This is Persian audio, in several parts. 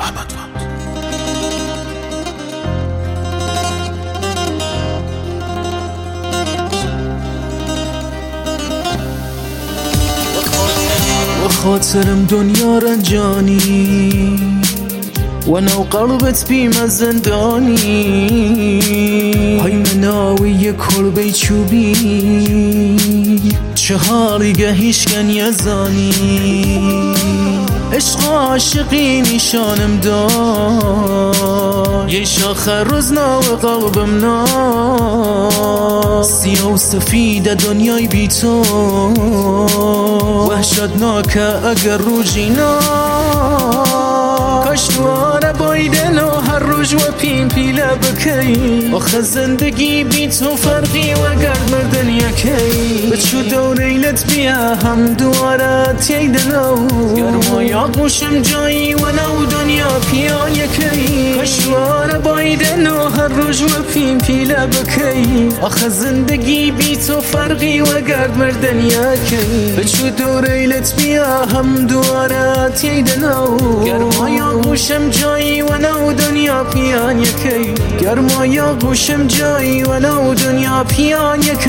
احمد فهد. و خاطرم دنیا رنجانی و نو قلبت بیم از زندانی، های مناوی کلبه چوبی چه حالی گهیشگن یزانی، عشق عاشقی نشانم داد یه شاخ روزنا و قلبم نا، سیاه و سفید دنیای بی تو وحشتناکه اگر رو جینا، کاشتواره بایدن و هر روز و پین پیله بکی، آخه زندگی بی تو فرقی و گرد مردن یکی، بچو دوریلت بیا هم دواره تیدنو، گرمای آغوشم جایی و نو دنیا پیان یکی، کاشتواره بایدن و هر روز و پین پیله بکی، آخه زندگی بی تو فرقی و گرد مردن یکی، بچو دوریلت بیا هم دواره تیدنو، گرمای گوشم جایی و نو دنیا پیان یکی، گرمای گوشم جایی و نو دنیا پیان یکی.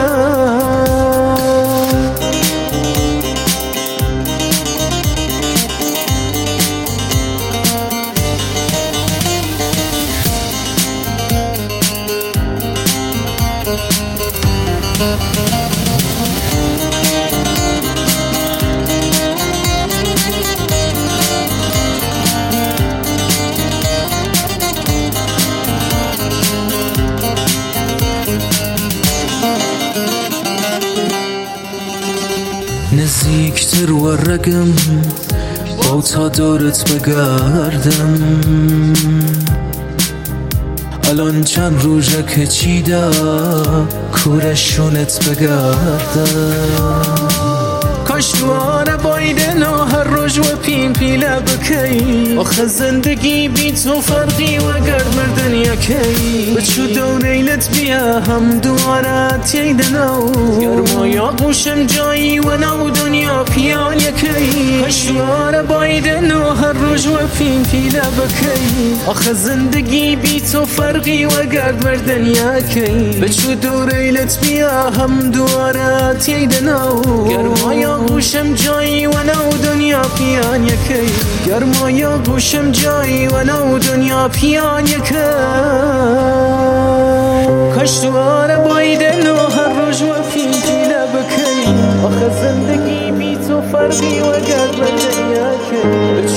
نزدیکتر و رگم با تا دورت بگردم، الان چند روزه که چیده کورشونت بگردم، کاش دواره بایدن و هر روز و پین پیله بکی، آخه زندگی بی تو فرقی و گرد مردن یکی، بچو دوریلت بیا هم دواره تیدنو، گرمای آغوشم جایی و نو دنیا پیان یکی، کاش دواره بایدن و هر روز و پین پیله بکی، آخه زندگی بی تو فرقی و گرد مردن یکی، بچو دوریلت بیا هم دواره تیدنو، گرمای گوشم جایی و نو دنیا پیان یکی، گرمای گوشم جایی و نو دنیا پیان یکی، کاش دواره بایدن و هر روز و پین پیله بکی، آخه زندگی بی تو فرقی و گرد مردن یکی،